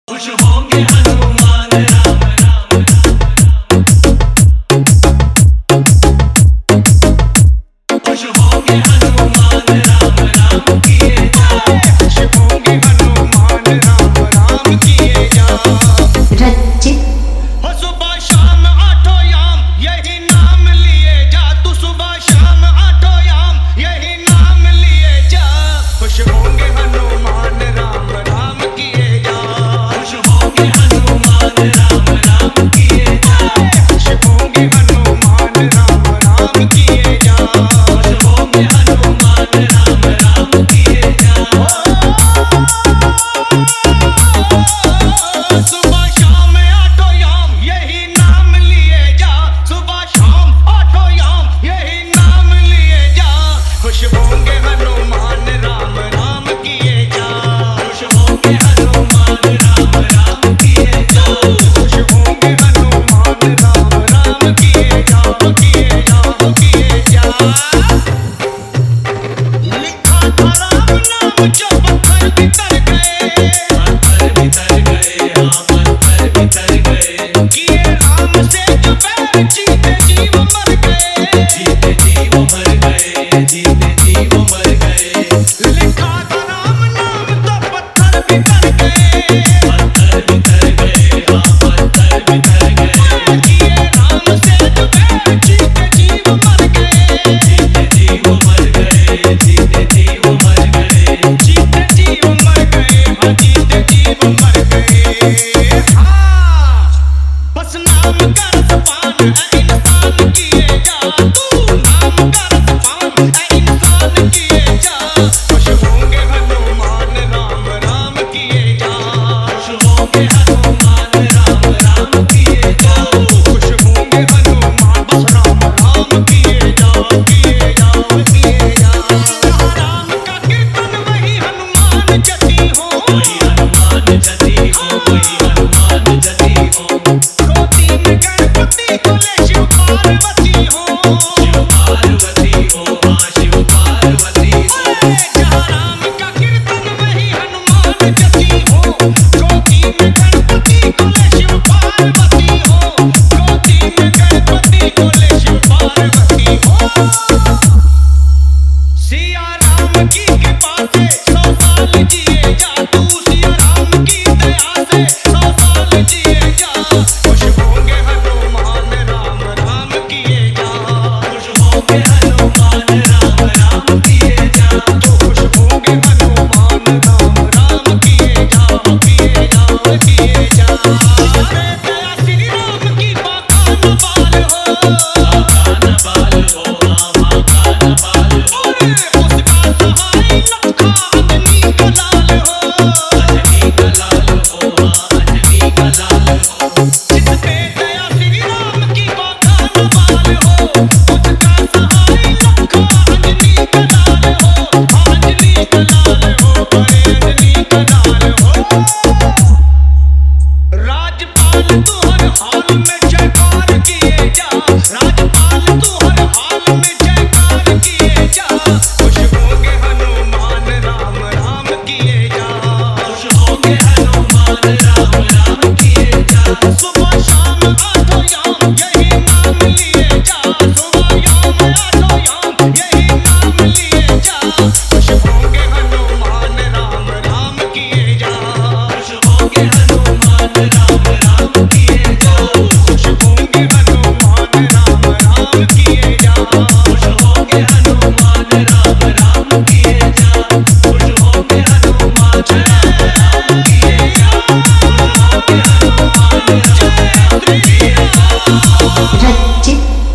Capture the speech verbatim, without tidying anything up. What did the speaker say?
खुश होंगे हनुमान राम राम खुश होंगे हनुमान राम राम किए जाए खुश होंगे हनुमान राम राम किए जाए रचित हो सुबह शाम आठों याम यही नाम लिए जा तू सुबह शाम आठों याम यही नाम लिए जा खुश होंगे हनुमान राम राम किए जा खुश होंगे हनुमान राम राम किए जाए खुश होंगे हनुमान राम राम किए जा खुश होंगे हनुमान राम राम किए जा सुबह शाम आठों याम यही नाम लिए जा सुबह शाम आठों याम यही नाम लिए जा खुश होंगे हनुमान राम राम किए जा खुश होंगे हनुमान राम राम किए जा खुश होंगे हनुमान राम राम किए जा किए जा किए जा लिखा था राम नाम जो पत्थर बितर गए पत्थर बितर गए हाँ पत्थर बितर गए किए राम से जो बैर जीते जीव मर गए जीते जीव मर गए जीते जीव मर गए लिखा था राम नाम तो पत्थर बितर गए पत्थर बितर गए हाँ पत्थर बितर गए किए राम से जो बैर जीते जीव मर गए जीते जीव मर गए जीते जीव मर गए जीते जीव मर गए हाँ जीते जीव मर गए हाँ बस नाम का रसपान है इंसान किए जा तू नाम का रसपान है इंसान किए जा खुश होंगे हनुमान राम राम किए जा खुश होंगे हनुमान राम राम किए जा खुश होंगे हनुमान बस राम राम किए जा किए जा किए जा राम का कीर्तन वही हनुमान जति हो वही हनुमान जति हो वही हनुमान जति हो गोदी में गणपति बोले शिव पार्वती हो शिव पार्वती हो हाँ शिव पार्वती हो जहाँ राम का कीर्तन वही हनुमान जति हो गोदी में गणपति बोले शिव पार्वती हो गोदी में गणपति बोले शिव पार्वती हो सिया राम की कृपा से सौ साल जिए जा तू सिया राम की दया से सौ साल जिए जा खुश होंगे हनुमान राम राम किए जा खुश होंगे हनुमान राम राम किए जा जो खुश होंगे हनुमान राम राम किए जा किए जा किए जा अरे दया श्री राम की बाका न बाल हो बाका न बाल हो हाँ बाका न बाल हो उसका सहाय लखा अंजनी का लाल हो अंजनी का लाल हो हाँ अंजनी का लाल हो जिस पे दया श्री राम की बाका न बाल हो उसका सहाय लखा अंजनी का लाल हो हाँ अंजनी का लाल हो बड़े अंजनी का लाल हो राजपाल तू हर हाल में जयकार किए जा राजपाल तू हर हाल में जयकार किए जा खुश होंगे हनुमान राम राम किए जा खुश होंगे हनुमान राम राम किए जा सुबह शाम आठों याम यही नाम लिए जा सुबह याम आठों याम यही नाम लिए जा खुश होंगे हनुमान राम राम किए जा खुश होंगे हनुमान राम राम किए जा खुश होंगे हनुमान राम राम किए जा खुश होंगे हनुमान राम राम किए जा खुश होंगे हनुमान राम किए जा खुश होंगे हनुमान राम राम किए जा रचित